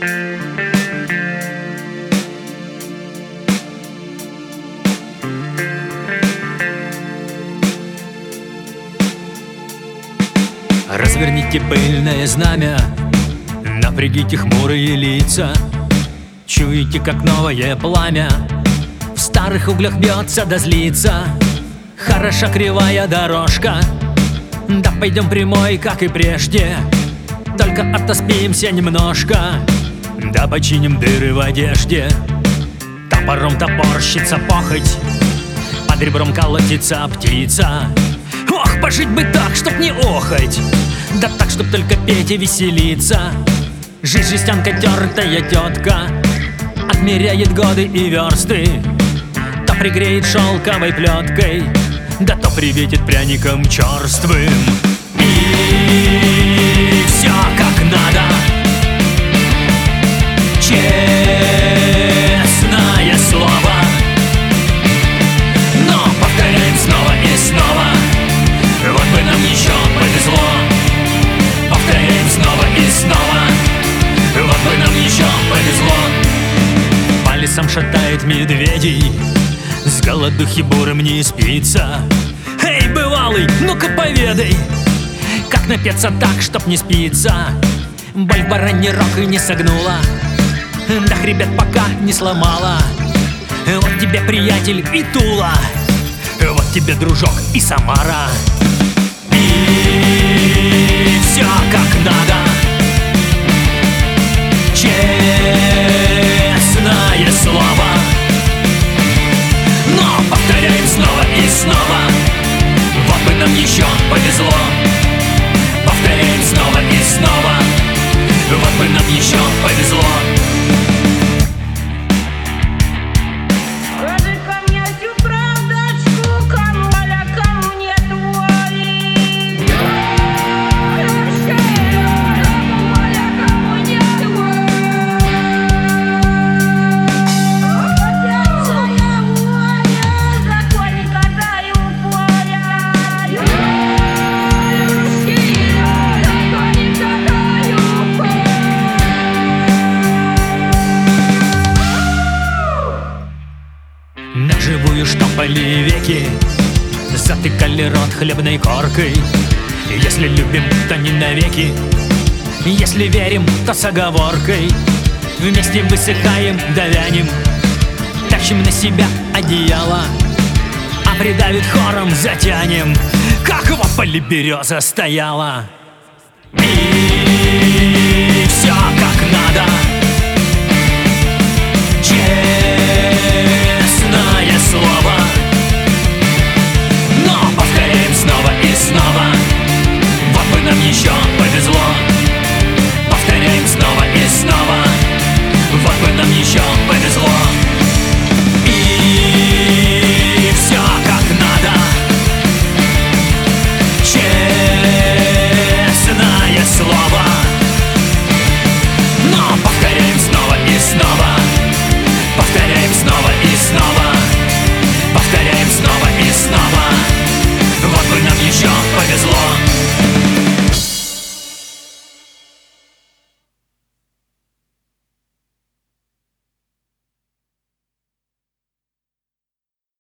Разверните пыльное знамя, напрягите хмурые лица. Чуете, как новое пламя в старых углях бьется да злится. Хороша кривая дорожка, да пойдем прямой, как и прежде. Только отоспимся немножко, да починим дыры в одежде. Топором топорщится похоть, под ребром колотится птица. Ох, пожить бы так, чтоб не охоть, да так, чтоб только петь и веселиться. Жизнь жестянка тертая тетка отмеряет годы и версты. То пригреет шелковой плеткой, да то приветит пряником черствым. И все как надо, честное слово. Но повторяем снова и снова, вот бы нам еще повезло. Повторяем снова и снова, вот бы нам еще повезло. По лесам шатает медведей, с голодухи бурым не спится. Эй, бывалый, ну-ка поведай, как напеться так, чтоб не спится. Боль в бараньи рог и не согнула, да хребет пока не сломала. Вот тебе, приятель, и Тула, вот тебе, дружок, и Самара. И все как надо, честное слово. Но повторяем снова и снова, вот бы нам еще повезло. Повторяем снова и снова, вот бы нам еще повезло. На живую штопали веки, затыкали рот хлебной коркой. Если любим, то не навеки, если верим, то с оговоркой. Вместе высыхаем, довянем, тащим на себя одеяло, а придавит хором затянем, как в ополе береза стояла.